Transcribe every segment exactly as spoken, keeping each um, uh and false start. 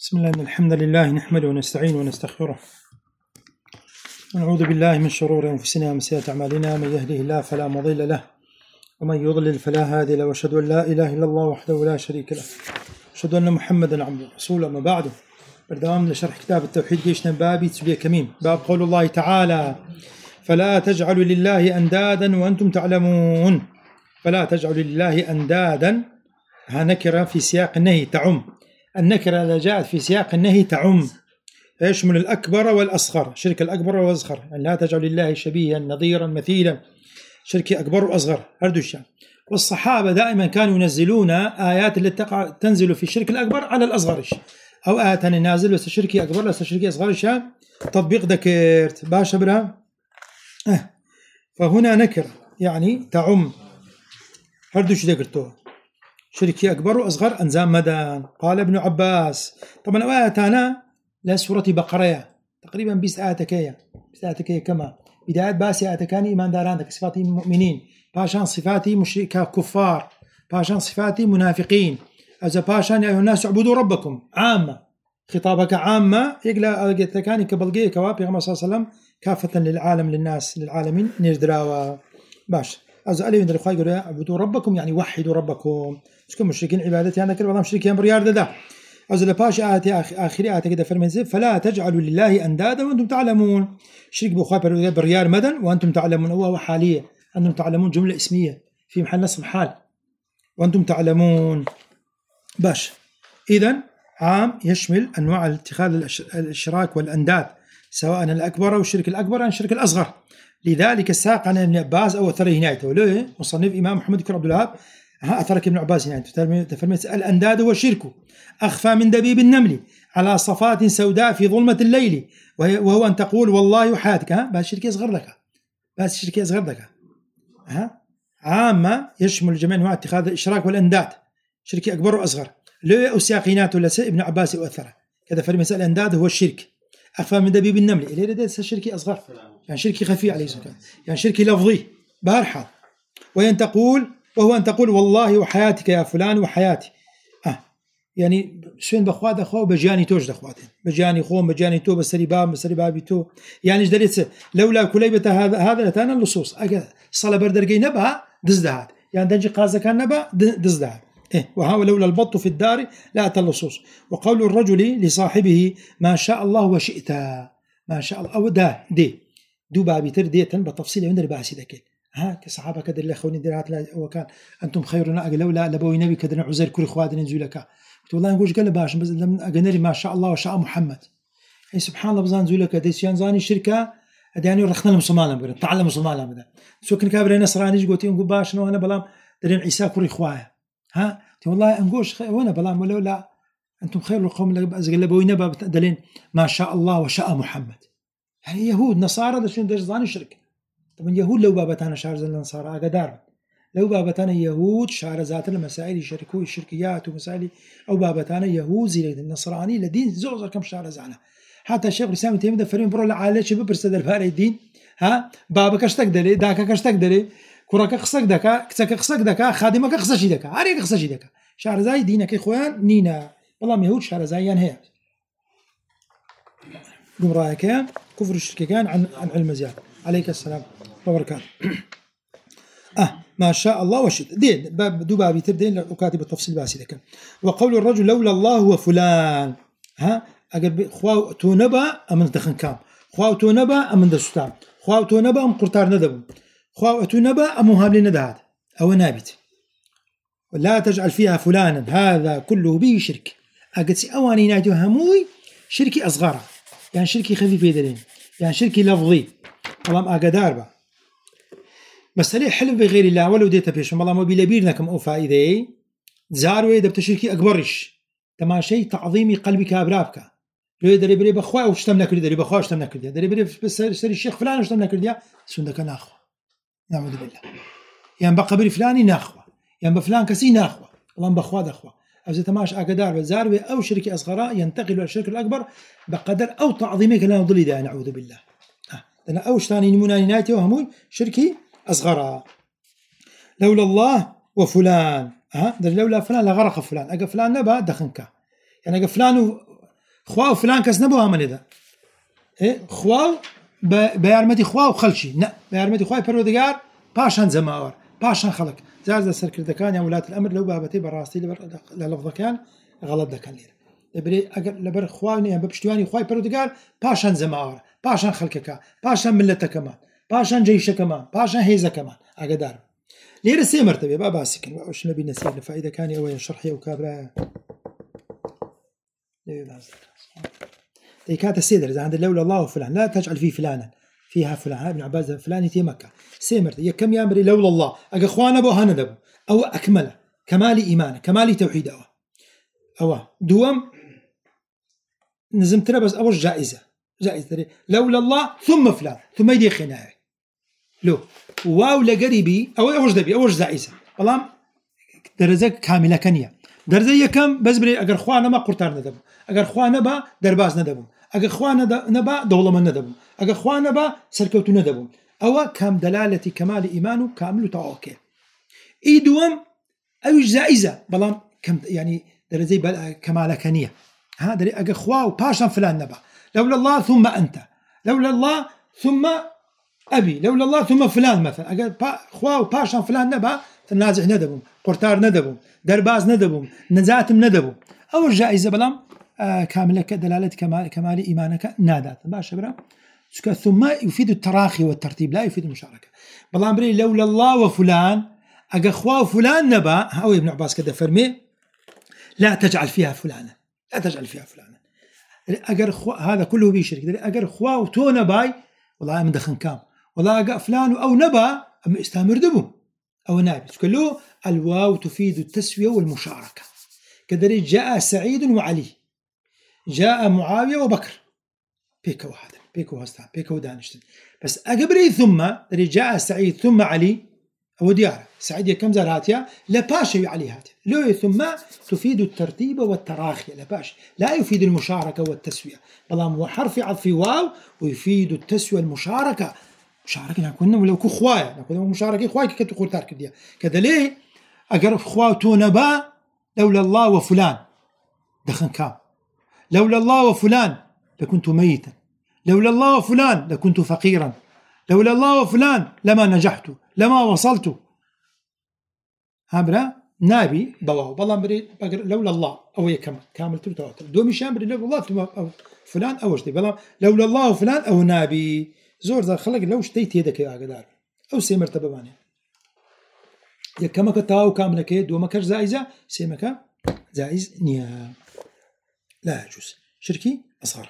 بسم الله إن الحمد لله نحمده ونستعينه ونستغفره ونعوذ بالله من شرور أنفسنا ومن سيئات أعمالنا. من يهده الله فلا مضل له ومن يضلل فلا هادي له، وأشهد أن لا إله إلا الله وحده لا شريك له، أشهد أن محمدا عبده ورسوله. أما بعد، بردوام لشرح كتاب التوحيد جيشنا بابي تسبيح كميم، باب قول الله تعالى: فلا تجعلوا لله أندادا وأنتم تعلمون. فلا تجعلوا لله أندادا، ها نكرة في سياق النهي تعم. النكرة إذا جاءت في سياق النهي تعم، يشمل الأكبر والأصغر، شرك الأكبر والأصغر، يعني لا تجعل لله شبيها نظيرا مثيلا، شرك أكبر وأصغر هردوشا. والصحابة دائما كانوا ينزلون آيات اللي تقع تنزل في الشرك الأكبر على الأصغر، أو آيات نازل بس شرك أكبر بس شرك أصغر، تطبيق ذكرت باشا برا. أه. فهنا نكرة يعني تعم هردوش ذكرتوه، شركي أكبر وأصغر أنزام مدان. قال ابن عباس، طبعا آياتنا لا سورة بقرة تقريبا بيس آياتكية بيس آياتكية كما بداية باس آياتكاني إيمان داران صفات مؤمنين، باشان صفات مشركة كفار، باشان صفات منافقين، أذا باشان يا أيها الناس اعبدوا ربكم عامة، خطابك عامة يقلا آياتكاني كبلغيه كوابي غمى صلى الله عليه وسلم كافة للعالم للناس للعالمين نردراوا باش. أذا ألي من الإخوة يقولوا اعبدوا ربكم يعني وحدوا ربكم، شكون مشركين عبادتي أنا كل بعضهم مشركين بريار ده. أذا لباش آتي آخر آتي كده فرمانزل: فلا تجعلوا لله أندادا وأنتم تعلمون. شرك بخوا بريار مدن وأنتم تعلمون، هو حالية أنتم تعلمون جملة اسمية في محل نصب حال، وأنتم تعلمون باش. إذن عام يشمل أنواع اتخاذ الإشراك والأنداد، سواء الأكبر أو الشرك الأكبر أو الشرك الأصغر. لذلك الساق عن ابن عباس أو أثره هنايته وليه مصنف إمام محمد بن عبد الوهاب ها أثرك ابن عباس يعني تفرمت: الأنداد والشرك أخفى من دبيب النمل على صفات سوداء في ظلمة الليل، وهو أن تقول والله وحياتك. ها بس شركي أصغر لك، بس شركي أصغر لك. ها عامة يشمل جميع أنواع اتخاذ الإشراك والأنداد، شركي أكبر وأصغر. ليه أسياقينات ولا ابن عباس وأثره كذا فرمت: الأنداد هو الشرك أخفى من دبيب النمل، إليه ده شركي أصغر، يعني شركي خفي عليه السلام، يعني شركي لفظي بارحة. وأن تقول وهو أن تقول والله وحياتك يا فلان وحياتي. آه يعني شين بخوا دخوا بجاني توج دخواتين بجاني خوم بجاني تو بسري باب بسري بابي تو، يعني جدلت لولا كليبة هذا هذا لتانا اللصوص أجا صلا بردرجي نبها دزدهات، يعني دنجي قازة كان نبها دزدهات. إيه وهو لولا البط في الدار لا أتى اللصوص. وقول الرجل لصاحبه ما شاء الله وشئت، ما شاء الله أو ده دي دو بابي تردي تنبى تفصيل عند الباسي ذاك. ها كصحابة كذا اللي خوني درات لا وكان أنتم خيرنا أجل لولا لبوي نبي كذا عزير كل إخواتنا نزولك. قلت والله نقولش قال باش بس لما أجنري ما شاء الله وشاء محمد. يعني سبحان الله بزان زولك ديسيان زاني الشركة أدياني رخنا المسلمان بدنا تعلم مسلمان بدنا سو كن كابر نصراني قلت يوم باش أنا بلام درين عيسى كل إخواه. ها والله نقولش وأنا بلام ولا لا أنتم خير القوم اللي لبوي نبى دلين ما شاء الله وشاء محمد. يعني يهود نصارى ده شنو درزاني الشركة. طبعا يهود لو بابتانا شعر زي النصارى أقدار، لو بابتانا يهود شعر ذات المسائل يشاركوا الشركيات ومسائل، أو بابتانا يهود زي النصراني لدين زوزر كم شعر زعنا. حتى الشيخ الإسلام تيمين فريم برو لعالة شباب برسد الفاري الدين. ها بابك اشتك دلي داك اشتك دلي كرك خصك دكا كتك خصك دكا خادمك خصشي دكا عريك خصشي دكا شعر زي دينك إخوان نينا والله يهود شعر زي هي قم رأيك كفر الشرك كان عن عن علم زياد عليك السلام وبركاته. آه ما شاء الله وشئت دين باب دو بابي تبدين وكاتب التفصيل باسي لك. وقول الرجل لولا الله وفلان، ها أقرب خواو تونبا أمن دخن كام، خواو تونبا أمن دستام، خواو تونبا أم قرطار ندب، خواو تونبا أم مهابل ندهات أو نابت. ولا تجعل فيها فلانا هذا كله به شرك. أقدسي أواني ناجو هموي شركي أصغر، يعني شركي خفيف يدرين، يعني شركي لفظي والله أقدار با مسألة حلف بغير الله ولو ديتا بيش والله ما بيلبيرنا كم أو فائدة زاروي دبت شركي أكبرش تما شيء تعظيمي قلبك أبرابك. لو يدري بري بخوا وشتمنا كل دري بخوا وشتمنا كل دري بري بس سر الشيخ فلان وشتمنا كل ديا سندك ناخوا نعوذ بالله. يعني بقبر فلاني ناخوا يعني بفلان كسي ناخوا والله بخوا دخوا أو زي تماش أقدار بزاروي أو شركي أصغر ينتقل إلى الشرك الأكبر بقدر أو تعظيمك لا نضل ده نعوذ بالله. آه أنا أوش ثاني نموناني ناتي وهموي شركي أصغر. لولا الله وفلان ها لولا فلان لغرق فلان أجا فلان نبا دخنك، يعني أجا فلان خواو فلان كس نبوها من إذا إيه خواو بيارمتي خواو خلشي لا بيارمتي خواي برودجار باشان زماور باشان خلق زاد السركر دكان يا ولاة الأمر لو بابتي براستي للفظ كان غلط دكان لير بري أجر لبر خواني يعني ببشتواني خواي برودجار باشان زماور باشان خلقك باشان ملته كمان باشان جيش كمان باشان هيزة كمان أقدر لير السي مرتبة بقى باسكن وش نبي نسير فإذا كان يوين شرحي وكابرا كانت السيدر إذا عند لولا الله وفلان لا تجعل فيه فلانا فيها فلان ابن عباس فلان في مكة سيمرت يا كم يامري لولا الله أجا إخوان أبو هندبو أو أكمل كمال إيمانه كمال توحيد أو أو دوام نزمت بس أول جائزة جائزة لولا الله ثم فلان ثم يدي خناعي لو واو لقريبي أو أوج دبي أوج جائزة والله درجة كاملة كنية درجة كم بس بري أجر إخوان ما قرطار ندبو أجر إخوان نبا درباز ندبو أجر إخوان نبا دولة من ندبو أجر إخوان نبا سركوت ندبو أو كم دلالة كمال إيمانه كامل تعوكه إيدوم أو جائزة بلام كم يعني درجة كمال كنية ها دري أجر إخوان وباشا فلان نبا لولا الله ثم أنت لولا الله ثم أبي لولا الله ثم فلان مثلا أجر إخوان وباشا فلان نبا النازح ندبو قرطار ندبو درباز ندبو نزاتم ندبو أو الجائزة بلام آه كاملة دلالة كمال كمال إيمانك نادات باشا برا ثم يفيد التراخي والترتيب لا يفيد المشاركة بلام بري لولا الله وفلان أجا خوا فلان نبا أو ابن عباس كده فرمي لا تجعل فيها فلانا لا تجعل فيها فلانا أجر خوا هذا كله بيشرك أجر خوا وتو نباي والله من دخن كام والله أجا فلان أو نبا أم استامر دبو أو نابي كله الواو تفيد التسوية والمشاركة كذلك جاء سعيد وعلي جاء معاوية وبكر بيكو هذا بيكو هستان بيكو دانشتن بس أقبري ثم جاء سعيد ثم علي أو ديار سعيد كم زراتيا لا باشا علي هات لو ثم تفيد الترتيب والتراخي لا باش لا يفيد المشاركة والتسوية بلام هو حرف عطف واو ويفيد التسوية والمشاركة مشاركة نكون ولو كخوايا نكون مشاركة خوايا كي تقول تارك ديا كذا ليه أقرب خوا تونبا لولا الله وفلان دخن كام لولا الله وفلان لكنت ميتا لولا الله وفلان لكنت فقيرا لولا الله وفلان لما نجحت لما وصلت هابرا نابي بواه بالله بري لولا الله أو يكمل كامل تلتوتر دومي شامبري لولا الله ثم أو فلان أو شتي بالله لولا الله وفلان أو نابي زور ذا خلق لو شتيت يدك يا قدار أو سي مرتبة باني يكمك تاو كامل كيد دومك زائزة سيمك زائز نيا لا يجوز شركي أصغر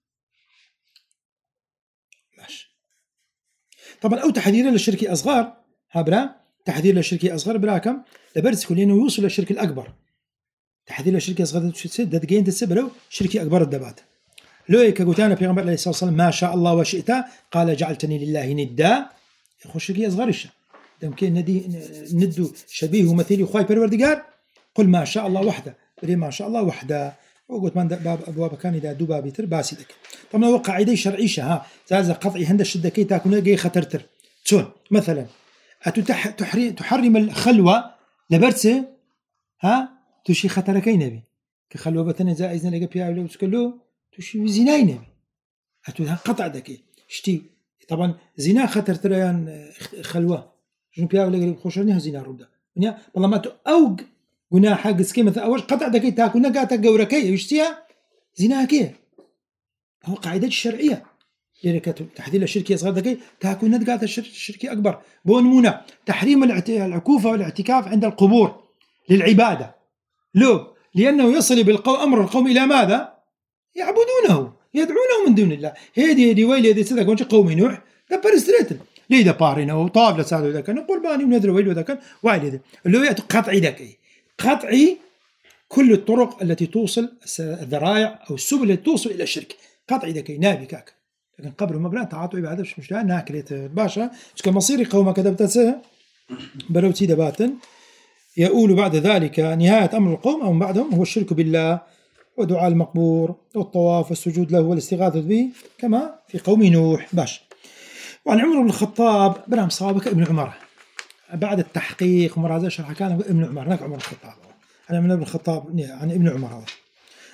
ماشي طبعا أو تحذير للشركي أصغر هبرا تحذير للشركي أصغر براكم لبرز كلينه يوصل للشرك الأكبر تحذير للشركي أصغر ده دقين تسبلو شركي أكبر الدبات لو يكقوتانا في غمر الله صلى الله عليه وسلم ما شاء الله وشئت قال جعلتني لله ندا يخش شركي أصغر الشا يمكن ندي ندو شبيه ومثيل خواي بروردقار قل ما شاء الله وحده بري ما شاء الله وحده وقلت من باب أبواب كان إذا دوبا بيتر باسدك طبعا هو قاعدة شرعية ها زاز قطعي هند الشدة كي تكون جاي خطرتر تون مثلا أتتح تحري تحرم الخلوة لبرسه ها تشي خطر كي نبي كخلوة بتنا زائزنا لقى بيا ولا تقول تشي زناي نبي أتوها قطع ذكي شتي طبعا زنا خطر تريان خلوة جن بيا ولا خوشني هزنا ردا يعني والله ما أوج قلنا حق سكيمة أول قطع دكي تاكل نقاط جوركية يشتيها زنا كيه هو قاعدة الشرعية لذلك تحذير الشركة صغير دكي تاكل نقاط الشركة أكبر بونمونة تحريم العكوفة والاعتكاف عند القبور للعبادة لو لأنه يصل بالقوم أمر القوم إلى ماذا يعبدونه يدعونه من دون الله هذه هذه ويل هذه صدق وجه قوم نوح دبر استريتل ليه دبارنا وطاف لساده ذاك قرباني ونذر ويل وذاك وعلى هذا اللي هو قطعي ذكي قطعي كل الطرق التي توصل الذرائع أو السبل التي توصل إلى الشرك قطعي ذكي نابي كاك لكن قبل ما بلان تعاطوا عبادة مش مش ناكلت باشا مش كمصيري قوم كذبت بروتي دباتن يقول بعد ذلك نهاية أمر القوم أو بعدهم هو الشرك بالله ودعاء المقبور والطواف والسجود له والاستغاثة به كما في قوم نوح باش. وعن عمر بن الخطاب بن صابك ابن عمر بعد التحقيق ومراجعة شرح كان ابن عمر هناك عمر الخطاب عن ابن الخطاب عن ابن عمر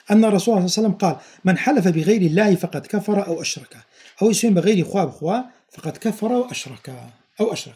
أن الرسول صلى الله عليه وسلم قال من حلف بغير الله فقد كفر أو أشرك أو يسمى بغير خوا بخوا فقد كفر وأشرك أو أشرك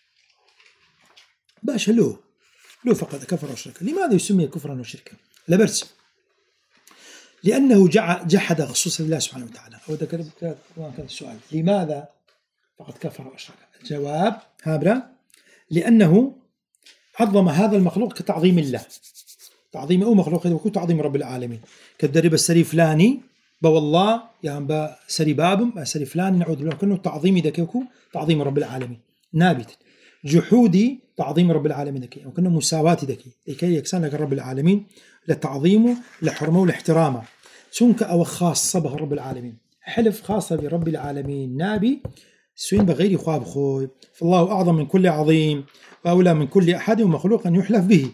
باش له له فقد كفر وأشرك. لماذا يسمي كفرا وشركا؟ لبرس لأنه جحد خصوص الله سبحانه وتعالى. أو ذكر كان السؤال لماذا فقد كفر وأشرك؟ الجواب هابرا لأنه عظم هذا المخلوق كتعظيم الله، تعظيم أو مخلوق وكو تعظيم رب العالمين. كالدرب السري فلاني بوالله يعني با سري باب با سري فلاني نعوذ بالله كأنه تعظيم ذكيكو تعظيم رب العالمين. نابت جحودي تعظيم رب العالمين ذكي وكأنه مساواة ذكي لكي يكسان لك رب العالمين لتعظيمه لحرمه ولاحترامه سنك أو خاصة به رب العالمين. حلف خاصة برب العالمين نابي سوين بغير خواب خوي، فالله أعظم من كل عظيم وأولى من كل أحد ومخلوق أن يحلف به.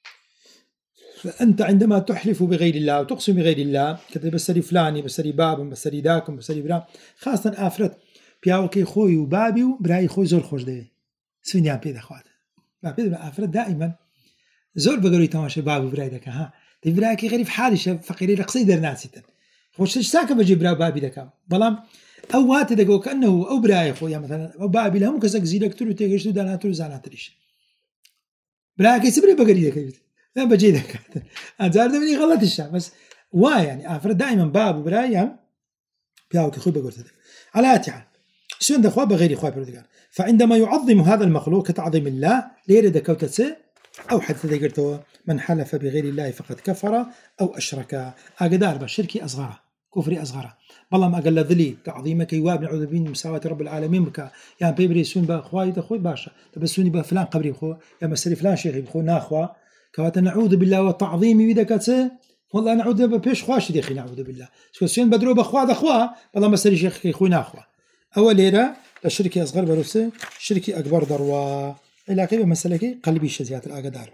فأنت عندما تحلف بغير الله وتقسم بغير الله كتب بسري فلاني بسري باب بسري داكم بسري برام خاصة آفرت بياوكي خوي وبابي وبراي خوي زور خوش ده سوين يام بيد أخوات ما بيد آفرت دائما زور بقولي تماشى بابي وبراي دك ها تي براي كي غريب حالش فقيري رقصي در ناسيتن خوش ساكن بجي برا بابي دكام بلام أو وقت دقوا كأنه أو براي خويا مثلا أو بابي لهم كسك زيدك تلو تيجي شو دانا تلو زانا تريش براي كي سبري بقولي دك لا بجي دك أنا زار ده مني غلط الشيء بس واي يعني أفرد دائما باب وبراي هم بياو كي خوي بقول تده على أتعال سون دخوا بغير خوي بردقان. فعندما يعظم هذا المخلوق كتعظيم الله ليرد كوتة أو حتى ذكرته من حلف بغير الله فقد كفر أو أشرك أقدار بشركي أصغر كفري أصغر بالله ما قال ذلي تعظيمك يواب نعوذ بين مساواة رب العالمين بك يعني بيبري سون بأخوي تخوي باشا تبسوني بفلان قبري بخو يا مسري فلان شيخ بخو ناخوا كواتا نعوذ بالله وتعظيمي بدكته والله نعوذ ببيش خواش ديخي نعوذ بالله سون بدرو بأخوا دخوا بالله مسري شيخ خوي ناخوا أول ليرة الشركي أصغر بروسه شركي أكبر ضروا إلى كيف مسألة قلبي شزيات الأقدار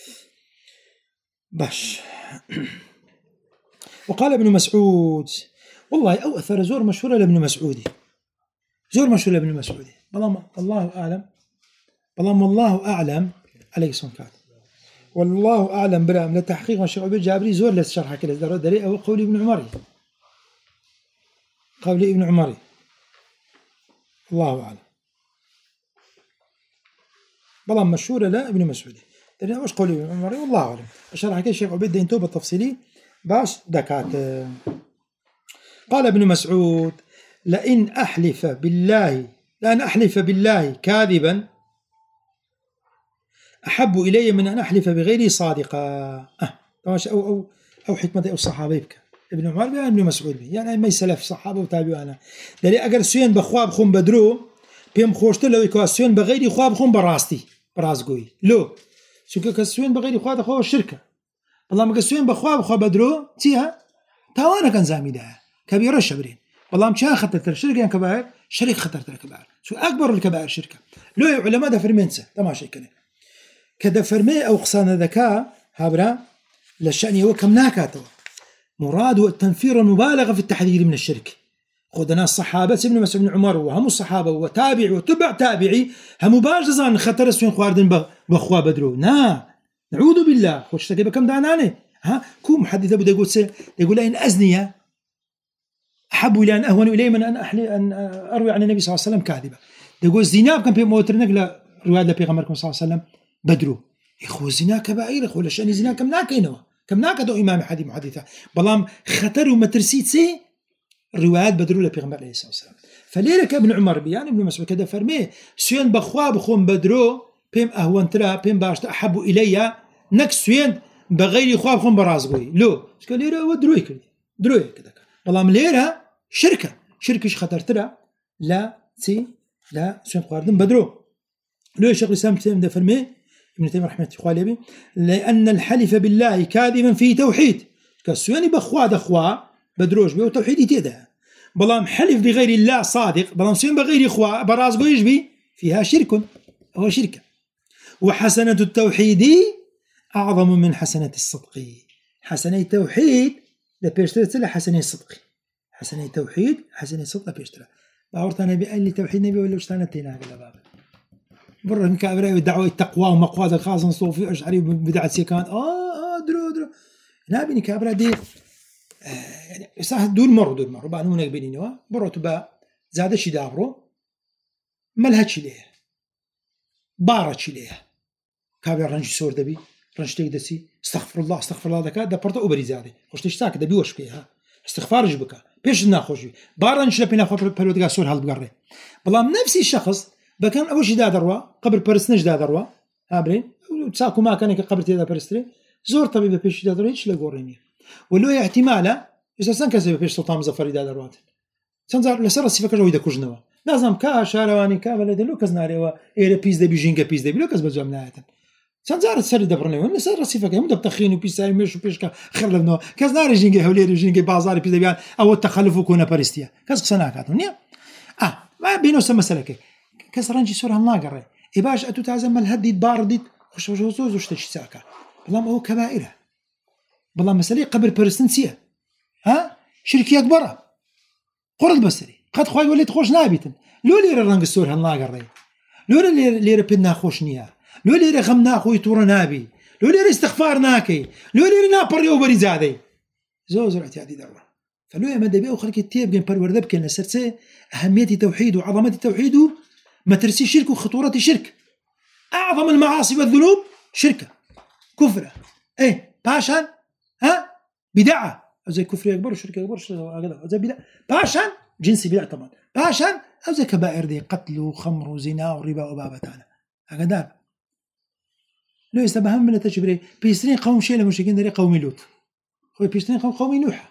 باش. وقال ابن مسعود والله أو أثر زور مشهورة لابن مسعودي زور مشهورة لابن مسعودي بالله الله أعلم بالله والله أعلم عليه الصلاة والله أعلم بلا من التحقيق والشيخ عبيد جابري زور للشرح كده درد لي أو قولي ابن عمري قولي ابن عمري الله أعلم بالله مشهورة لا ابن مسعودي لأن وش قولي ابن عمري والله أعلم الشرح كده الشيخ عبيد دين توبة تفصيلي باش دكات. قال ابن مسعود لئن أحلف بالله لأن أحلف بالله كاذبا أحب إلي من أن أحلف بغيري صادقا. أه أو أو أو حكمة أو الصحابة بك ابن عمر بيان ابن مسعود بي يعني ما يسلف صحابة وتابعوا أنا دليل أجر سوين بخواب خون بدرو بيم خوشت لو يكواسيون بغيري خواب خون براستي براسقوي لو شو كسوين بغيري خواب خو الشركة والله ما كسوين بخواب خو بدرو تيها توانا كان زاميدها كبيرة الشبرين والله مش خطرت الشركة يعني كبائر شريك خطرت الكبائر شو أكبر الكبائر شركة لو علماء ده فرمينسة تمام شيء كده كده فرمي أو خصان ذكاء هابرا للشأن هو كم ناكاته مراد التنفير المبالغة في التحذير من الشرك. خذنا الصحابة ابن مسعود بن عمر وهم الصحابة وتابع وتبع تابعي هم مباشرة خطر سوين خواردن بخوا بدرو نا نعوذ بالله خوش تكيب كم دعناني ها كو محدث أبو يقول سي يقول إن أزنية أحب إلى أن أهون إلي من أن أحلي أن أروي عن النبي صلى الله عليه وسلم كاذبة يقول الزنا كان في موترنك لا رواية لبيغمبركم صلى الله عليه وسلم بدرو إخوة الزنا كبائر إخوة لشأن الزنا كم ناكينوا كم ناكدو إمام حديث محدثة بلام خطر ومترسيت سي الروايات بدرو لبيغمبر عليه الصلاة والسلام. فليلك ابن عمر بيان ابن مسعود كده فرميه سوين بخوا بخون بدرو بيم أهون ترى بيم باشت أحب إلي نكس سوين بغير خوا بخون برازقوي لو قال لي ودروي كده دروي كده بلام ليرها شركة شركة خطر ترى لا سي لا سوين قاردن بدرو لو شيخ الإسلام كتير ده فرميه ابن تيمية رحمة الله عليه لأن الحلف بالله كاذبا في توحيد كسوين بخوا دخوا بدروج بيه وتوحيد يتده بلام حلف بغير الله صادق بلام سوين بغير إخوة برازقو يجبي فيها شرك هو شركة. وحسنة التوحيد أعظم من حسنة الصدق. حسنة التوحيد لبيشترى حسنة الصدق حسنة التوحيد حسنة الصدق لبيشترى باورت أنا بقال لي توحيد نبي ولا اشتانتينا قال بابا برا من كابرة ودعوة التقوى ومقواز الخاص صوفي أشعري بدعة سيكان آه آه درو درو نبي نكابرة دي إسا دول مرة دول مرة بعنونك بينينوا برو تبا زادة شي دابرو ملها شي ليه بارة شي ليه كابي رنج سور دبي رنج تيك دسي استغفر الله استغفر الله ذكاء دبرته أوبري زادة وش تشتاك دبي وش بيها استغفار جبكا بيش ناخوش بي بارنج لبينا خاطر بلودغا سور هالد بقري بلام نفسي الشخص بكان أول شي دا دروا قبل برسنج دا دروا هابرين تساكو ما كان قبل تيدا برستري زور طبيب بيش دا دروا هيش لغوريني ولو احتمالا إذا سنكسب بيش سلطان مظفر دا دروات سنزار لسر السيفة كجوي دا كوجنوا لازم كا شارواني كا بلد لو كزناري و إير بيس دبي جينجا بيس دبي لو كز بزوم نهاية سنزار السر دبرني ولا سر السيفة كم دبتخين وبيساي مش وبيشكا خلفنا كزناري جينجا هولير جينجا بازار بيس دبي أو التخلف وكونا برستيا كز قصناكاتهم نيا آه ما بينو سما سلكه كسرانجي سورها ناقرة إباش أتو تعزم الهدي باردت خش وش وش وش تشي ساكا بلام هو كبائره بلام مسألة قبل برسنسية ها شركيات برا قرض بسري قد خواي وليت خوش نابتن لو لير الرنج السور هالناقرة لو لير لير بدنا خوش نيا لو لير غمنا خوي تور نابي لو لير استغفار ناكي لو لير نابر يوبري زادي زوز اعتيادي دروة فلو يا مدبي وخلك التيب جن برور ذبك النسرسة أهمية التوحيد وعظمة التوحيد ما ترسي شرك وخطورة الشرك أعظم المعاصي والذنوب شركة كفرة إيه باشان ها بدعة أو زي كفر أكبر وشرك أكبر أو زي بدعة باشان جنسي بدعة طبعا باشان أو زي كبائر دي قتل وخمر وزنا وربا وبابتانا هكذا لو يستبهم من التشبري بيسترين قوم شيء لمشركين دري قوم لوط هو بيسترين قوم قوم نوح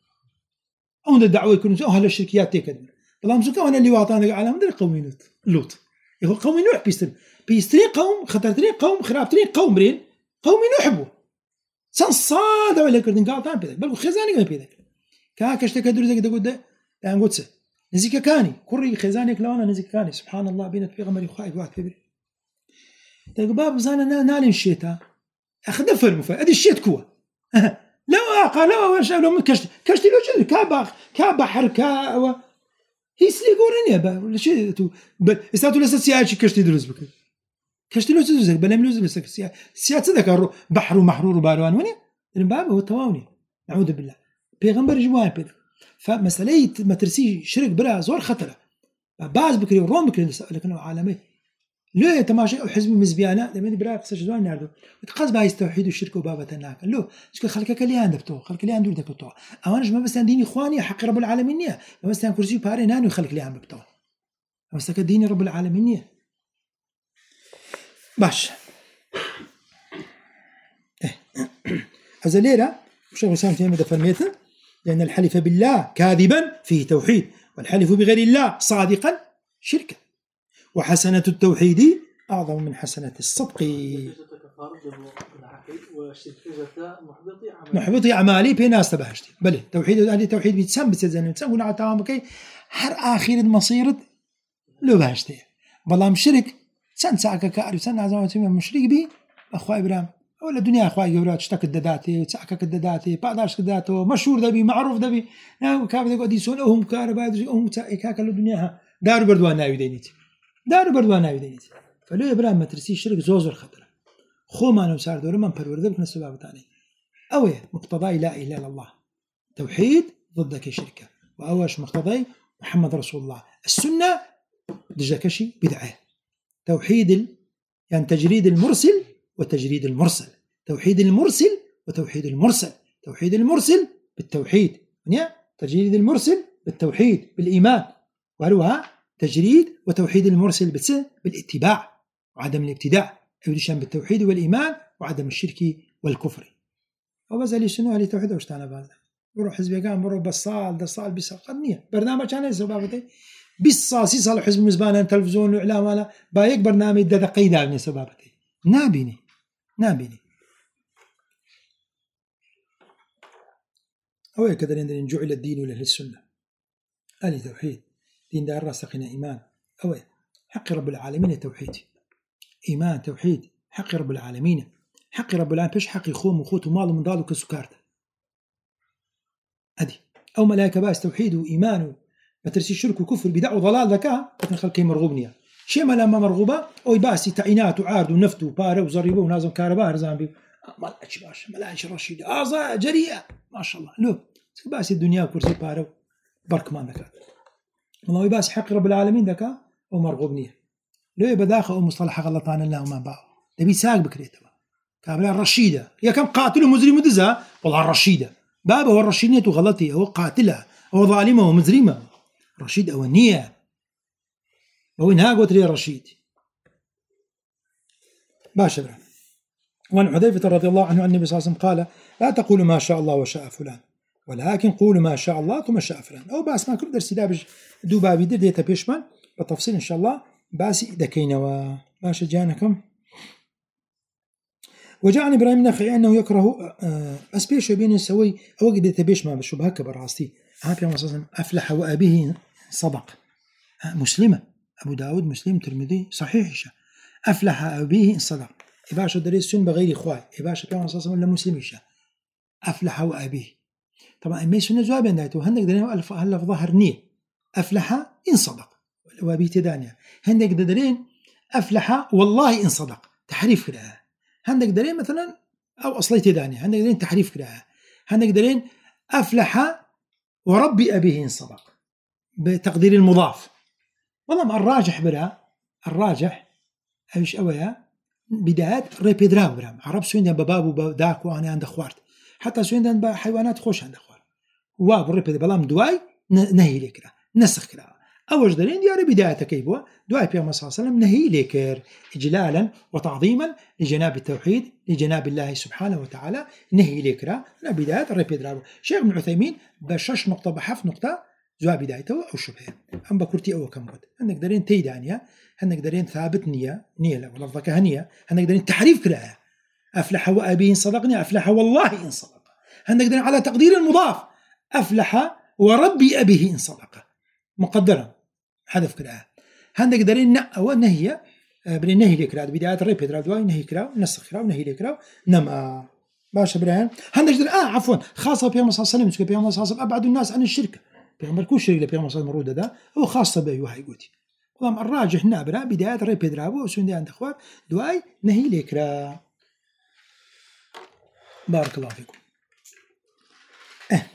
أو الدعوة يكون أهل الشركيات تكذب والله مسوك وانا اللي واطانا على مدري قوم لوط لوط يقول قوم نوح بيسترين بيسترين قوم خطرترين قوم خرابترين قوم برين قوم نوح بو سان صاد ولا كردين قاطعين بيدك بل خزاني ما بيدك كاكش تكدر زي كده قد يعني قدسه نزيك كاني كوري خزانك لو انا نزيك كاني سبحان الله بينت في غمري خايف واحد كبير تقول باب زانا نالي الشيتا اخذ فرم ادي الشيت كوا لا قال لا واش لو كشت كشت لو جد كابا كبحر كا هيسلي قورني با ولا شيء تو استاتو لسه سياج كشت يدرس بك كشت لو تزوز بلا ملوز لسه سياج سياج ذاك بحر ومحرور وباروان وني الباب هو التواوني نعوذ بالله بيغمبر جوان بيد فمسألة ما ترسي شرك برا زور خطرة باز بكري وروم بكري لكنه عالمي لو تماشي أو حزب مزبيانة لما برا قصة جوان ناردو وتقاس بهاي التوحيد والشرك وبابة الناك لو شكل خلك كلي عندك تو خلك لي عنده دك تو أوانش ما بس ديني إخواني حق رب العالمين ما بس كرسي باري نانو خلك لي عندك تو بس كديني رب العالمين باش أزليرة وشغل الإسلام تيمية فرميته لأن الحلف بالله كاذبا فيه توحيد والحلف بغير الله صادقا شركا وحسنة التوحيد أعظم من حسنة الصدق محبطي أعمالي بيناس تبهشتي بله توحيد أهل التوحيد بيتسم بتزن بتسم ولا عتام كي هر آخر مصيرة لو بهشتي والله مشرك سن ساعك كاري سن عزوة تيمية مشرك بي أخوة إبراهيم ولا الدنيا أخوة جورات اشتك الدداتي وتسعك الدداتي بعداش كداتو مشهور دبي معروف دبي نعم كابد يقعد يسون أهم كارباد أهم تأكاك الدنيا دار بردوان ناوي دينيتي دار بردوان ناوي دينيتي فلو إبراهيم ما ترسي شرك زوزر خطر خو ما نوسار دور من برورده بكنا السباب تاني أوه مقتضى لا إله إلا الله توحيد ضدك شركة وأوش مقتضى محمد رسول الله السنة دجاكشي بدعة توحيد ال... يعني تجريد المرسل وتجريد المرسل توحيد المرسل وتوحيد المرسل توحيد المرسل بالتوحيد يعني تجريد المرسل بالتوحيد بالإيمان وهلوها تجريد وتوحيد المرسل بالاتباع وعدم الابتداع يدشان بالتوحيد والإيمان وعدم الشرك والكفر وبزا لي شنو علي توحيد وش تانا بازا بروح حزب قام بروح بصال دصال بصال قدنية برنامج كان سبابتي بصال سيصال حزب مزبان تلفزيون وإعلام أنا بايك برنامج ده قيدا من سبابتي نابيني نابيني أو كذا عندنا جعل الدين لأهل السنة أهل توحيد دين دار راسخنا إيمان أو حق رب العالمين التوحيد إيمان توحيد حق رب العالمين حق رب العالمين بيش حق خوم وخوت ومال من ضالو كسكارت أدي أو ملاك باس توحيد وإيمان بترسي شرك وكفر بدع وضلال ذكاء لكن خلقي مرغوبنيا شيء ما لما مرغوبة أو يباسي تعينات وعارض ونفط وبارة وزريبة ونازم كهرباء رزان بي ما لقيتش باش ما لقيتش رشيد آزا جريئة ما شاء الله لو باس الدنيا وكرسي بارو برك ما ذكر والله باس حق رب العالمين ذكا ومرغوب نيه لو بداخل ومصطلح غلطان الله وما باو تبي ساق بكريته كابلا الرشيدة يا كم قاتل مجرم دزا والله الرشيدة بابا هو الرشيدية غلطي هو قاتلة هو ظالمة ومجرمة رشيد أو النية هو إنها قلت لي الرشيد باشا. وعن حذيفة رضي الله عنه عن النبي صلى الله عليه وسلم قال لا تقولوا ما شاء الله وشاء فلان ولكن قولوا ما شاء الله ثم شاء فلان أو باس ما كل درس دابج دو بابي در ديتا بيشمان بالتفصيل إن شاء الله باسي دكينا وباشا جانكم. وجاء عن إبراهيم النخعي أنه يكره بس بيش بين يسوي أو قد يتبيش ما بشبه كبر عاستي عافية مصاصا أفلح وأبيه صدق مسلمة أبو داود مسلم ترمذي صحيح أفلح أبيه صدق إباشة دريس سن بغير إخوة إباشة بيان مصاصا ولا مسلم إيشا أفلح وأبيه طبعا إما سنة جواب عندته هندك درين ألف هلا في ظهر نية أفلح إن صدق وأبيه تدانيا هندك درين أفلح والله إن صدق تحريف كده هندك دلين مثلا أو أصليتي داني هندك دلين تحريف كراها هندك دلين أفلح وربي أبيه إن صدق بتقدير المضاف والله ما الراجح برا الراجح أيش أويا بدايات ريبي دراو برام عرب سويندان ببابو داك وأنا عند خوارت حتى سويندان بحيوانات خوش عند خوار واب ريبي بلام دواي نهي لكرا نسخ كرا أوج دلين ديار بداية كيبوا دعاء بيغمبر صلى الله عليه وسلم نهي لكر إجلالا وتعظيما لجناب التوحيد لجناب الله سبحانه وتعالى نهي لكرا بداية ريبي درابو شيخ ابن عثيمين بشش نقطة بحف نقطة زوا بدايته أو شبهه أم بكرتي أو كم قد هنك دارين تيدانيا هنك دارين ثابت نية نية لا ولا ضكها نية هنك دارين تحريف كراها أفلح وأبيه إن صدقني أفلح والله إن صدق هنك دارين على تقدير المضاف أفلح وربي أبيه إن صدق مقدرا حذف كراها هندك دارين نا أو نهي بين نهي لكرا بداية ريبي درا دواي نهي كرا نسخ كرا ونهي لكرا نما باش برهان هندك در آه عفوا خاصة بيوم صلى الله عليه وسلم بيوم صلى الله عليه وسلم أبعد الناس عن الشركة بيوم بركوش شركة بيوم صلى الله عليه وسلم ده هو خاصة به وهاي قوتي والله الراجح نابرا بداية ريبي درا وسوندي عند أخوات دواي نهي لكرا بارك الله فيكم. أه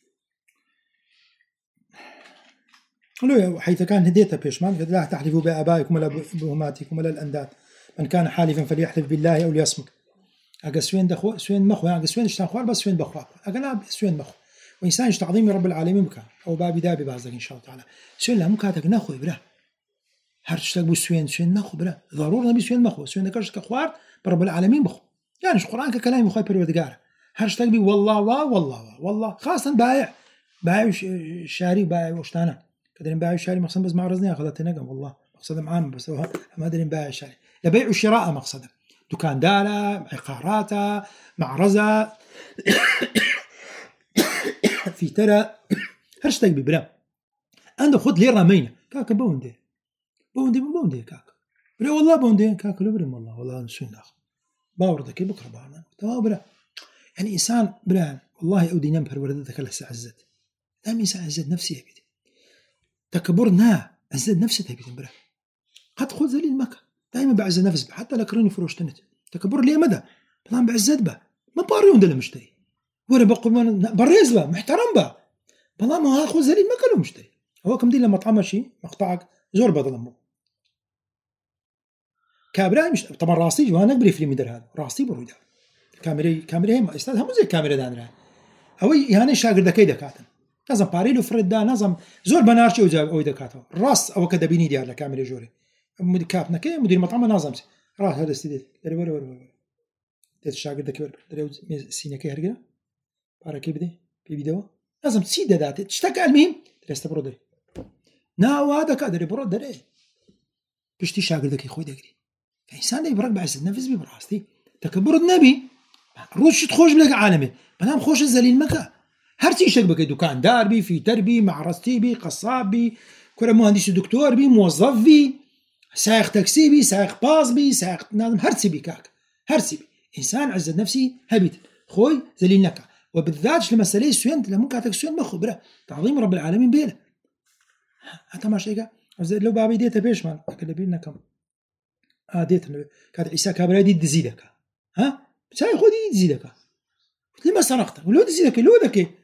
حيث كان هديته بيشمان لا تحلفوا بآبائكم ولا بأمهاتكم ولا الأنداد من كان حالفا فليحلف بالله أو ليصمت أجا سوين دخو سوين مخو يعني سوين اشتان خوار بس سوين بخوا أجا لا سوين مخو وإنسان تعظيم رب العالمين بكا أو بابي دابي بعضك إن شاء الله تعالى سوين لا مكاتك نخو برا هرتشتاق بو سوين سوين نخو برا ضروري نبي سوين مخو سوين دكرش كخوار برب العالمين بخو يعني شو القرآن ككلام يخوي بيرودقاره هرتشتاق بي والله وا والله والله خاصة بايع بايع شاري بايع وشتانا كدرين بايع شاري مقصد بس معرضني أخذتنا قام والله مقصد عام بس ما أدري بايع شاري لبيع وشراء مقصده دكان دارة عقارات معرضة في ترى هرشتاق ببرا عنده خد لي رمينا كاك بوندي بوندي بوندي كاك برا والله بوندي كاك لبرم والله والله نسون أخ باوردك بكرة بعنا تمام برا يعني إنسان برا والله أودي نمبر وردتك الله سعزت دام إنسان عزت نفسي أبيد تكبرنا عزت نفسي أبيد برا قد خذ ذلي المكة دائما بعز نفس حتى لكرني فروش تنت تكبر لي مدى بلان بعزت به ما باريون ده المشتري ولا بقول ما بريز به محترم به بلان ما هاخذ ذلي المكة له مشتري هو كم دي لما طعم شيء مقطعك زور بضلمه كاميرا مش طبعا راسي وانا اقبل فيلم يدير هذا راسي بروده كاميرا كاميرا هي استاذ هم زي كاميرا دانرا او يعني شاغر دكاي دكاتن لازم باريلو فرد دا لازم زور بنارشي او دكاتو راس او كذا بيني ديال الكاميرا جوري مدير كابنا كي مدير مطعم نظم راس هذا استديت دري ور ور ور ديت شاغر دكاي دري سينا كي هرجا بارا كي بدي في فيديو لازم تسيد دات تشتكى المهم درست برودي نا هذا كادري برود دري بشتي شاغر دكاي خوي دغري إنسان يبرك بعز النفس ببراستي تكبر النبي روش تخوش بلك عالمي بنام خوش الزليل مكا هرتي شك بك دكان دار بي في تربي معرستي بي قصاب بي كل مهندس دكتور بي موظف بي سائق تاكسي بي سائق باص بي سائق نادم هرتي بي كاك هرتي بي إنسان عز نفسي هبيت خوي زليل نكا وبالذات لما سلي سوينت لما كاتك سوين مخبرة تعظيم رب العالمين بيله حتى ما شيء لو بابي ديته بيش مان أكل بينا كم عاديت كاد عيسى كابرا دي تزيدك ها ساي خدي تزيدك لما سرقت ولو تزيدك لو ذكي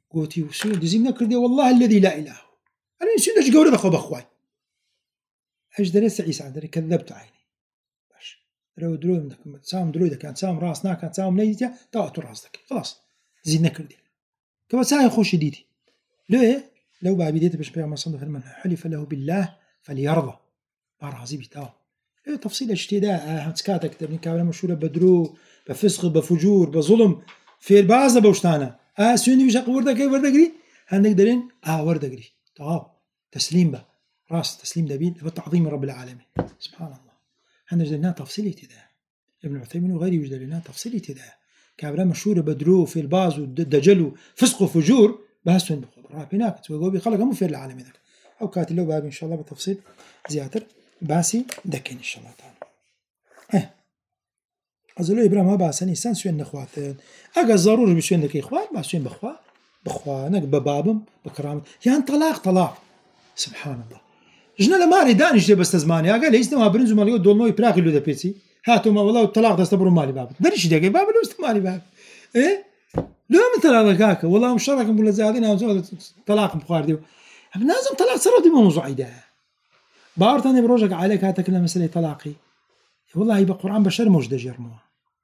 قوتي وسوي دزيمنا كردي والله الذي لا إله أنا نسيت جوري بخو بخواي إيش درس عيسى عندي كذبت عيني باش لو دروي منك سام دروي كان سام راسنا كان سام نيتي طاعت راسك خلاص زيدنا كردي كما ساي خوش ديتي ليه لو بابي ديت باش بيعمل صندوق المنح حلف له بالله فليرضى بارازي بتاو إيه تفصيل اشتداء هتسكاتك تبني كابلا مشهورة بدرو بفسق بفجور بظلم في البعض بوشتانا آه سوني بيش وردة كي وردة قري هندك دارين آه وردة قري طاو تسليم با راس تسليم دبيل وتعظيم رب العالمين سبحان الله هندك دارين تفصيل اتداء ابن عثيمين وغيره يوجد لنا تفصيل اتداء كابلا مشهورة بدرو في البعض ودجلو فسق وفجور بهسون بخبر رابيناك تسوي بيخلق مو في العالم ذاك أو كاتل له باب إن شاء الله بالتفصيل زيادة باسي دكين إن شاء الله تعالى إيه أزلوا إبراهيم ما باسني إنسان سوين نخواتين أجا ضروري بسوين ذكي إخوان باسوين بخوا بخوا نك ببابم بكرام يعني طلاق طلاق سبحان الله جنا لما ريدان يجي بس زماني أجا ليس ما برنزو ماليو دولمو يبراغي له دبيتي هاتوا ما والله الطلاق تستبروا مالي باب دريش دقي باب لو استمالي باب إيه لو مثل هذا كاكا والله مشترك ولا زادين أو طلاق بخاردي لازم طلاق صار دي موضوع عيدا بارتني بروجك عليك هاتك لما مسألة طلاقي والله بقرآن بشر موجود جرموه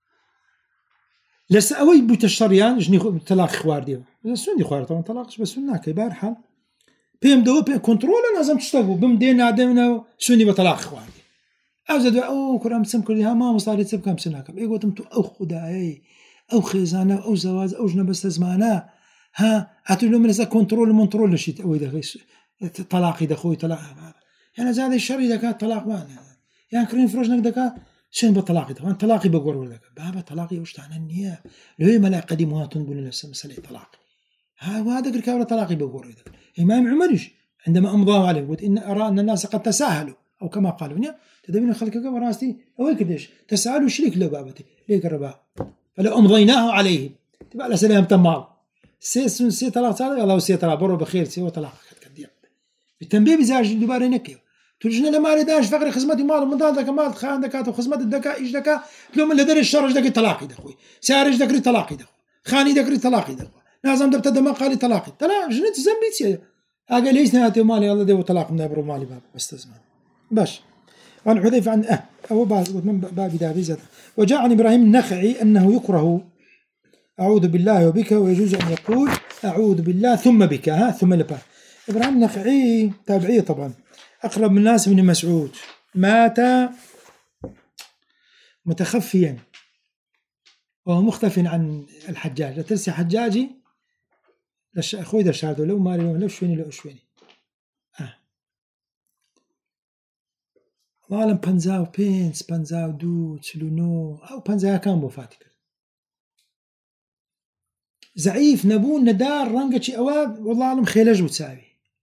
لسه أوي بتشريان جني طلاق خواردي بس سندي خوار طبعا طلاقش بس هناك بارحل بيم دو بي كنترول لازم تشتغلوا بمدينا عدمنا سندي بطلاق خواردي أوزد أو كرام سم كلها ما مصاري تسب كم سنة كم إيه قلتم تو أو خداي أو خزانة أو زواج أو جنب استزمانة ها أتقولوا من هذا كنترول منترول لشيء أو إذا طلاق إذا خوي طلاق يعني هذا الشر إذا كان طلاق ما يعني كرين فروجنا إذا كان شن بطلاق إذا كان طلاقي بقول ولا كذا بابا طلاقي وش تعني النية ليه ملا قديمها تنقول لنا مسألة طلاق ها وهذا كر كابر طلاقي بقول إذا إمام عمرش عندما أمضاه عليه قلت إن أرى أن الناس قد تساهلوا أو كما قالوا نيا تدبين خلق كبر راستي أو كديش تساهلوا شريك له بابتي ليه كربا فلو أمضيناه عليهم تبع على سلام تمام سي سن سي طلاق صار الله وسي طلاق برو بخير سي وطلاق كديا بالتنبيه بزاج دوباره نكيو ترجنا لما ريداش فقر خدمتي مال من ذاك مال خان دكات وخدمه الذكاء ايش دكا لو من لدر الشر ايش دك طلاقي دخوي سارج دكري طلاقي دخو خاني دكري طلاقي دخو لازم دبت دم قال طلاقي طلاق جنت زنبيت اجا ليش نهاتي مالي الله دو طلاق من برو مالي باب بس زمان باش وعن حذيفه عن اه او بعض من باب دابي وجاء عن ابراهيم النخعي انه يكره أعوذ بالله وبك ويجوز أن يقول أعوذ بالله ثم بك ها ثم لبا إبراهيم النخعي تابعي طبعا أقرب من الناس من مسعود مات متخفيا وهو مختف عن الحجاج لا ترسي حجاجي أخوي ده شهاده لو مالي لو شويني لو شويني آه. الله أعلم بنزاو بينس بنزاو دو تسلونو أو بنزاو كان بوفاتك زعيف نبون ندار رنقتي أواب والله أعلم خيلج وتساوي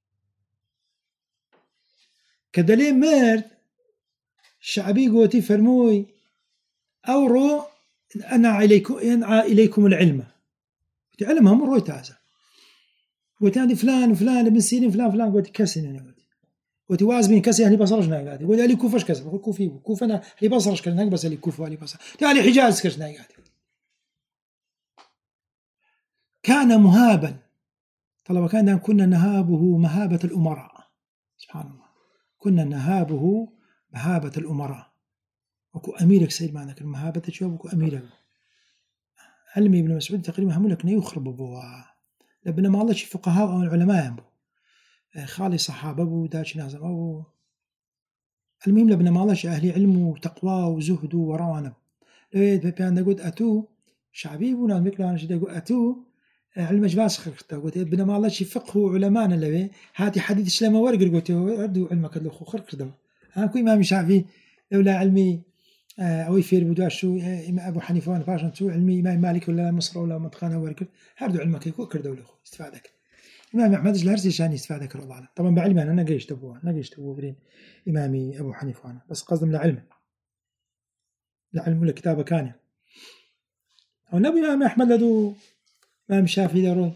كدليل مرد شعبي قوتي فرموي أورو أنا إليكم ينعى إليكم العلم علم هم روي تازة وتاني فلان وفلان ابن سيرين فلان فلان قلت كسن أنا قلت قلت وازبين كسي أهلي بصرجنا قاعد قلت لي كوفش كسر قلت كوفي كوف أنا أهلي بصرج كنا بس أهلي كوف وأهلي بصر تالي حجاز كشنا قاعد كان مهابا طلب كان كنا نهابه مهابة الأمراء سبحان الله كنا نهابه مهابة الأمراء وكو أميرك سيد معنى المهابة تشوف وكو أميرك علمي ابن مسعود تقريبا همولك نيخرب بوا لبنا ما الله شي فقهاء أو العلماء ينبو خالي صحابة بو داش نازم أبو المهم لبنا ما الله شي أهلي علم وتقوى وزهد وروانب لويت بيان قلت أتو شعبي بونا المكلا أنا شي أتو علم جباس خرقته قلت ابن ما الله شي فقه وعلماء اللي هاتي حديث الإسلام ورقر قلت أردو علمك اللي خو خرق ده أنا كو إمام الشافعي لولا علمي أو يفير بدواش شو أبو حنيفة وأنا فاشن شو علمي إمام مالك ولا مصر ولا منطقة ورقر هردو علمك يكو كردو له استفادك إمام أحمد الهرسي شان يستفادك الله أعلم طبعا بعلمي أنا نقيش تبوه نقيش تبوه برين إمامي أبو حنيفة وأنا بس قصدم لعلم لعلم ولا كتابة كان أو نبي إمام أحمد لدو إمام الشافعي داروي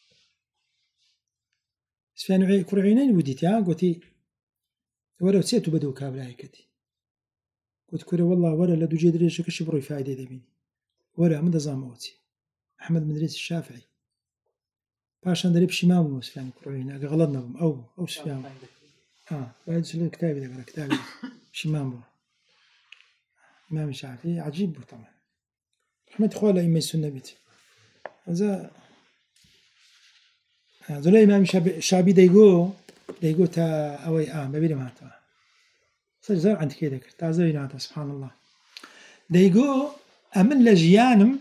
سفيان كرعينين وديت يا قلتي ورا وسيتو بدو كابلاي كتي قلت كوري والله ورا لدو جيد ريش كشبروا فائدة دبيني ورا من ذا زاموتي أحمد بن إدريس الشافعي باشان دري بشمام وسفيان كروينا غلطنا بهم أو أو سفيان آه بعد سلوك كتابي ده كتابي شمام إمام الشافعي عجيب طبعا رحمة خوالة إمام السنة بيت هذا هذا لا إمام الشافعي ديجو ديجو تا أوي آه ما بينهم هاتوا صار عند كده تعزوين هذا سبحان الله ديجو أمن لجيانم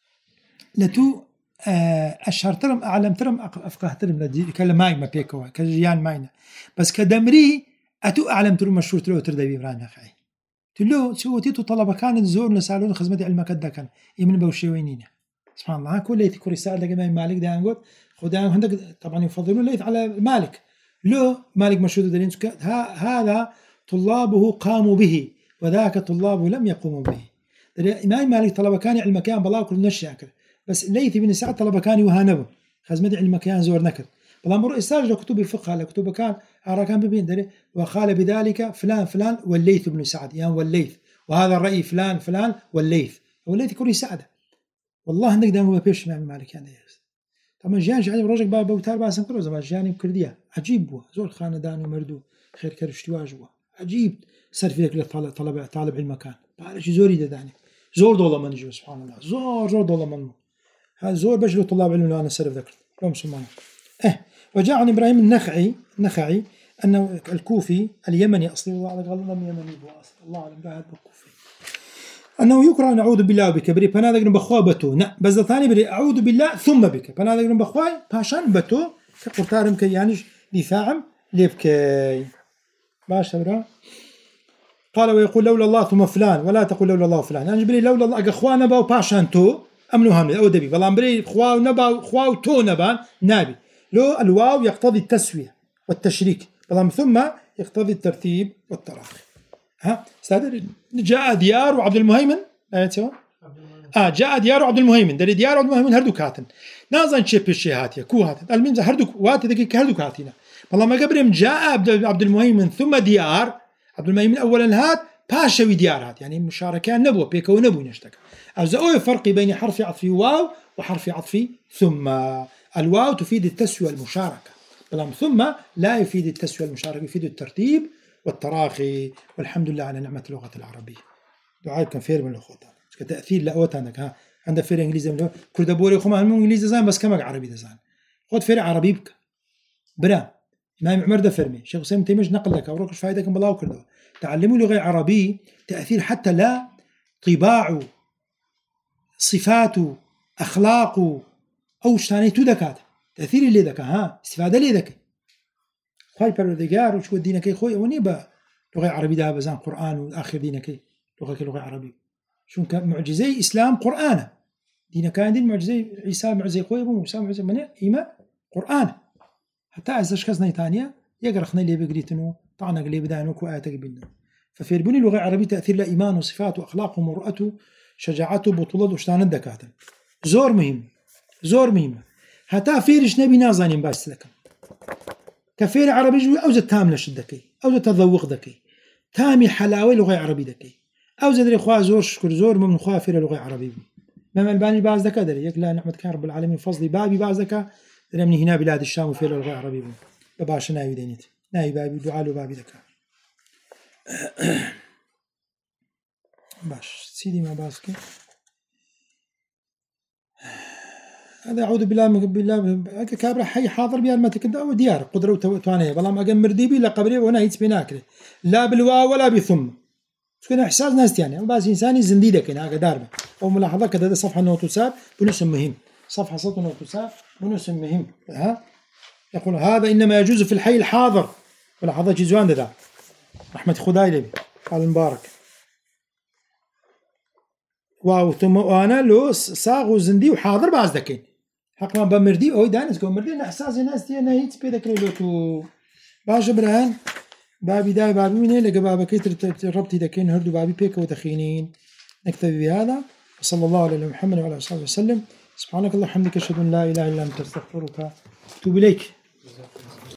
لتو أشهر ترم أعلم ترم أفقه ترم لدي كلا ماي ما بيكوا كجيان ماينا بس كدمري أتو أعلم ترم مشهور تلو تردي بيبران نخعي تلو سو تيتو طلبة كان زور نسألون خدمة علمك كدا كان يمن بوشي وينينا سبحان الله كل ليت كوري سأل لك مالك ده نقول خدام عندك طبعا يفضلون ليت على مالك لو مالك مشهور دلين هذا طلابه قاموا به وذاك طلابه لم يقوموا به الإمام مالك طلبة كان علم كان بلا كل نشأ أكل بس ليث بن سعد طلبة كان يهانبه خدمة علم كان زور نكر بلا مر استاج كتب الفقه على كتب كان أراكان ببين دلي وقال بذلك فلان فلان والليث بن سعد يعني والليث وهذا الرأي فلان فلان والليث والليث كوري سعد والله عندك دام ما بيش مع مالك يعني طبعا جان جاني رجل باب بوتار باسم كله زمان جاني بكردية عجيب هو زور خاندان ومردو خير كرشتواج هو عجيب صار في لك طلب طالب علم كان بعرف زوري داني زور دولة من جو سبحان الله زور زور دولة منه هذا زور بجلو طلاب علم أنا سرف ذكر لهم سمعنا إيه وجاء عن إبراهيم النخعي النخعي أنه الكوفي اليمني أصلي الله على غلط من يمني بواصل الله أعلم بعد بالكوفي أنه يكره أن أعوذ بالله بك بري فنادق بخوا بتو نا بس ثاني بري أعوذ بالله ثم بك فنادق بخواي باشان بتو كقرطارم كي يعني دفاعم ليبكي باش برا قال ويقول لولا الله ثم فلان ولا تقول لولا الله فلان يعني بري لولا الله أخوانا باو باشان تو أمنو هم أو دبي بلان بري خوا ونبا خوا وتو نبان نابي لو الواو يقتضي التسوية والتشريك بلان ثم يقتضي الترتيب والتراخي ها استاذ جاء ديار وعبد المهيمن لا سوا اه جاء ديار وعبد المهيمن دري ديار وعبد المهيمن هردو كاتن نازن شيب شي هاتيا كو هاتن المهم هردو واتي دقيق هردو كاتينا والله ما قبرهم جاء عبد المهيمن ثم ديار عبد المهيمن اولا هات باشوي ديار هات يعني مشاركان نبوه بيكو نبو نشتك أو فرق بين حرف عطف واو وحرف عطف ثم الواو تفيد التسوية والمشاركة بلام ثم لا يفيد التسوية والمشاركة يفيد الترتيب والتراخي والحمد لله على نعمة اللغة العربية دعاء كان فير من الأخوة كتأثير لأوت عندك ها عندك فير إنجليزي من كرد بوري خما هم إنجليزي زين بس كمك عربي زين خد فير عربي بك برا ما عمر ده فرمي شيخ حسين تيمج نقل لك أوراق فايدة بالله وكله تعلموا لغة عربية تأثير حتى لا طباع صفاته أخلاقه أو شتاني تو دكات تأثير اللي دكا ها استفادة اللي دكا خاي بالردقار وشو دينك خوي ونيبا لغة عربية ده بزان قرآن وآخر دينك لغة لغة عربية شو كان معجزة إسلام قرآن دينك كان دين معجزة عيسى معجزة خوي وموسى معجزة منه إيمان قرآن حتى إذا شخصنا ثانية يقرأ خنا اللي بقريتنو طعنا اللي بدانو كوآياتك بينه ففي بني اللغة العربية تأثير لا إيمان وصفاته وأخلاقه ومرؤته شجاعته بطولته وشتان الدكاتن زور مهم زور مهم حتى فيرش نبي نازانين باس لكم كفير عربي جوي أوزة تام لشدكي أوزة تذوق ذكي تامي حلاوة لغة عربي ذكي أوزة دري خوا زور شكر زور من خوا فير لغة عربي ما الباني باز ذكا دري يك لا نعمة كان رب العالمين فضلي بابي باز ذكا دري من هنا بلاد الشام وفير لغة عربي بباش ناوي دينيت ناوي بابي دعاء بابي ذكا باش سيدي ما باسكي هذا أعوذ بالله من بالله كابر حي حاضر بيان ما تكند أو ديار قدرة وتوانية بلا ما أجمر ديبي لا قبري وأنا هيت بيناكله لا بالواو ولا بثم كنا إحساس ناس يعني بس إنساني زنديدة كنا هذا داربة أو ملاحظة كذا صفحة نوتوساب بنسم مهم صفحة صوت نوتوساب بنسم مهم ها يقول هذا إنما يجوز في الحي الحاضر ملاحظة جزوان ده رحمة خداي لي قال المبارك واو ثم أنا لو صاغ وزندي وحاضر بعض ذكين حق ما بمردي أو دانس كم مردي إحساس الناس دي أنا هيت بيدا كريلو تو باش برهان بابي داي بابي مني لقى بابا كتر ربطي ذكين هردو بابي بيك وتخينين نكتفي بهذا وصلى الله على محمد وعلى آله وسلم سبحانك اللهم وبحمدك أشهد أن لا إله إلا أنت أستغفرك وأتوب إليك.